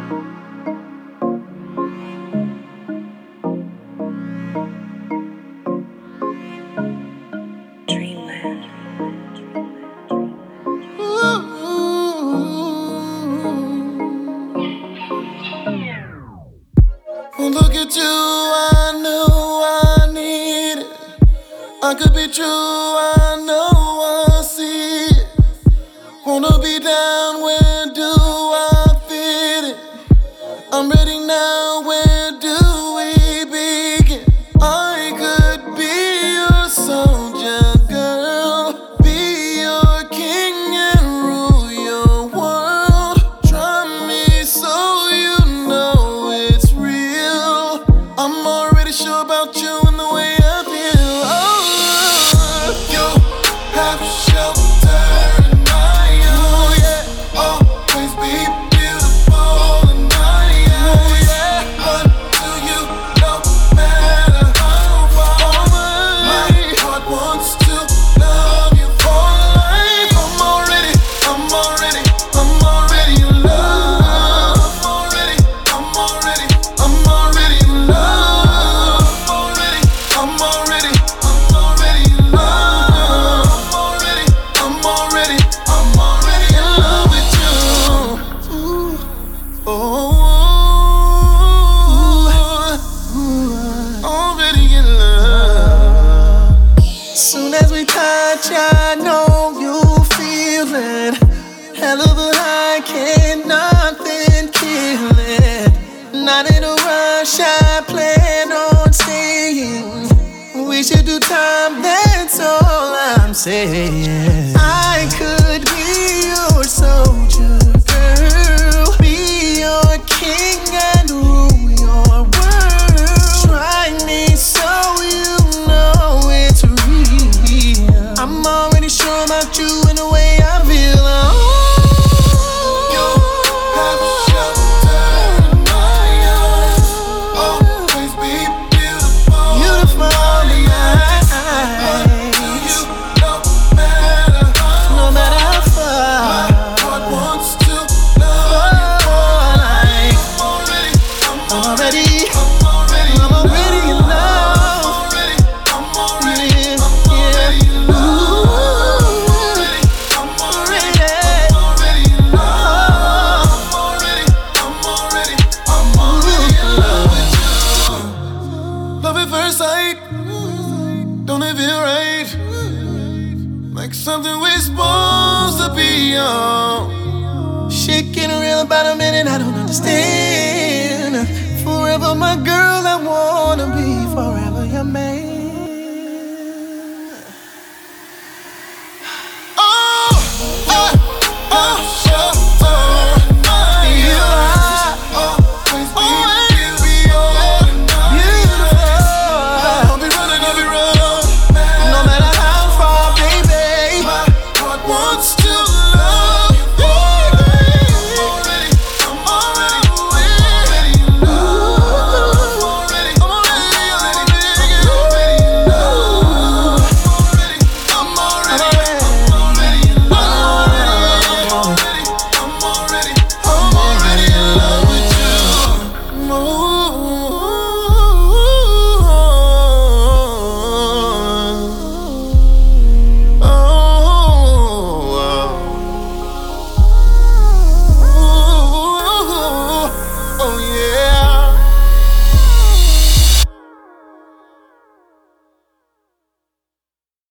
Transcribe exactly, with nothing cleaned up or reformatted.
Well, look at you, I knew I need it. I could be true, I know I see it. Wanna be down, where do I fit it? I'm ready now, where do we begin? I could be your soldier, girl. Be your king and rule your world. Try me so you know it's real. I'm already sure about you and the way I feel. Oh, you have shelter in my arms. Oh, yeah. Always be beautiful in my eyes. Oh, yeah. But to you, no matter how far, my heart wants to love you for life. I'm already, I'm already, I'm already in love. I'm already, I'm already, I'm already in love. I'm already, I'm already, I'm already in love. I'm already, I'm already, I'm already in love with you. Ooh, oh, already in love. Soon as we touch, I know you feel it. Hell of a high, can't nothing kill it. Not in a rush, I plan on staying. We should do time, that's all I'm saying. I could be your soldier, girl. Be your king and rule your world. Try me so you know it's real. I'm already sure about you and the way I feel. Oh, you have shelter in my arms. Always be beautiful, beautiful in my eyes. You, no matter how, no matter how far, my heart wants to love you for life. I'm already, I'm already, I'm already in love. I'm already, I'm already in love. I'm already, I'm already in love. I'm already, I'm already in love with you. Love at first sight, don't it feel right? Like something we're supposed to be on. Shit getting real about a minute, I don't understand. Forever my girl, I wanna be forever.